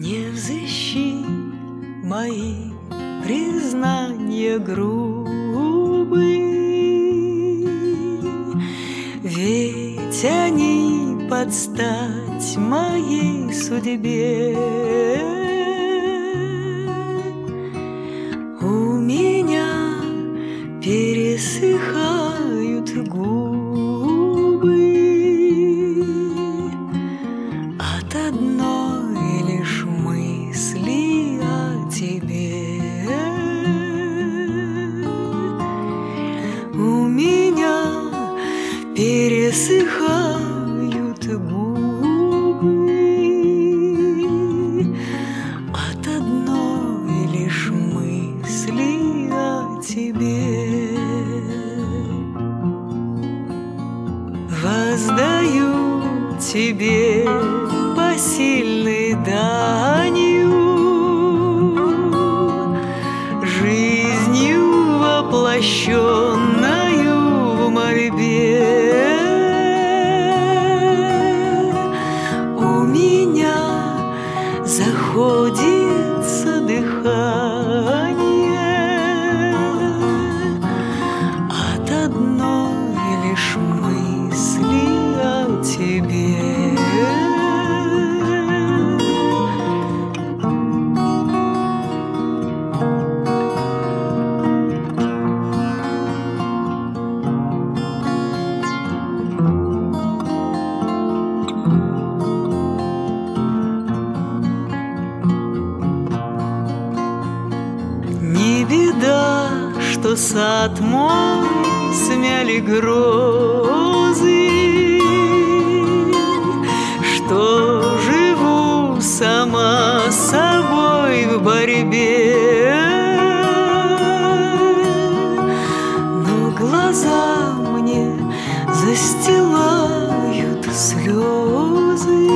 Не взыщи мои признания грубые, ведь они под стать моей судьбе. У меня пересыхают губы от одной лишь мысли о тебе. У меня пересыхают губы от одной лишь мысли о тебе. Воздаю тебе посильной данью, жизнью воплощенною в мольбе. У меня заходится дыхание от одной лишь мысли о тебе. Не беда, что сад мой смяли грозы, что живу сама с собой в борьбе. Но глаза мне застилают слезы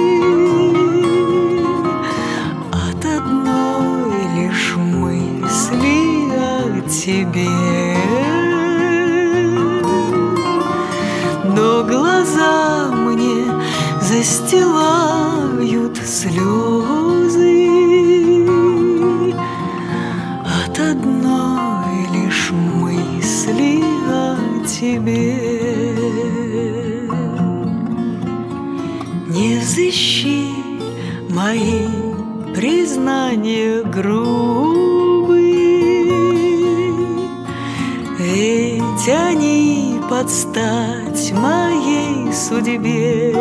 от одной лишь мысли о тебе. Но глаза мне застилают слезы от одной лишь мысли о тебе. Не взыщи мои признания грубые, ведь они под стать моей судьбе.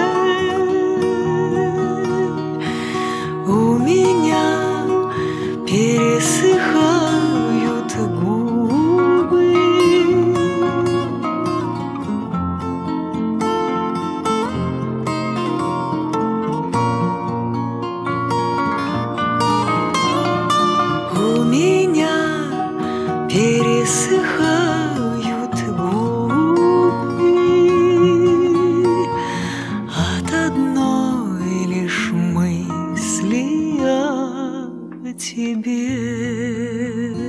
У меня пересыхают губы у меня пересыхают губы от одной лишь мысли о тебе.